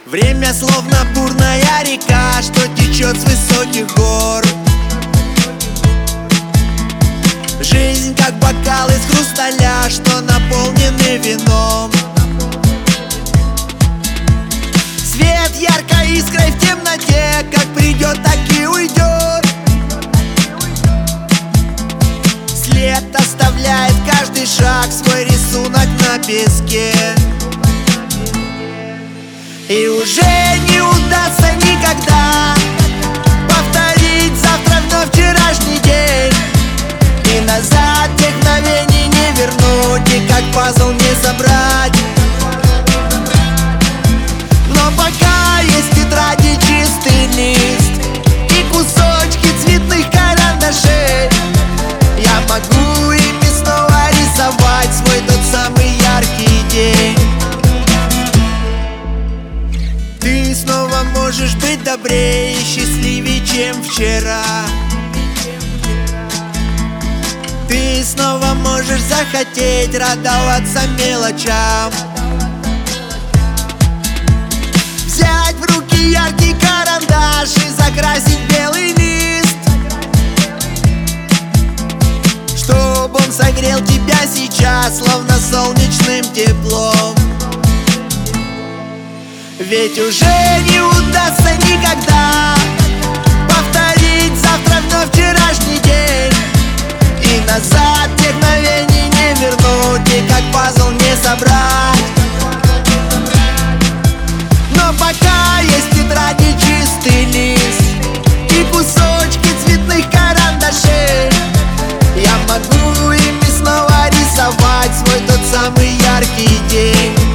Время словно бурная река, что течет с высоких гор. Жизнь как бокал из хрусталя, что наполнены вином. Свет яркой искрой в темноте, как придет, так и уйдет. След оставляет каждый шаг, свой рисунок на песке. И уже не удастся никогда повторить завтра вновь вчерашний день. И назад тех мгновений не вернуть, и как пазл не собрать. Но пока есть тетради, чистый лист и кусочки цветных карандашей, я могу ими снова рисовать свой тот самый яркий день. Ты снова можешь быть добрее и счастливее, чем вчера. Ты снова можешь захотеть радоваться мелочам. Взять в руки яркий карандаш и закрасить белый лист, чтоб он согрел тебя сейчас, словно солнечным теплом. Ведь уже не удастся никогда повторить завтра вновь вчерашний день. И назад тех мгновений не вернуть, и как пазл не собрать. Но пока есть тетради, чистый лист и кусочки цветных карандашей, я могу ими снова рисовать свой тот самый яркий день.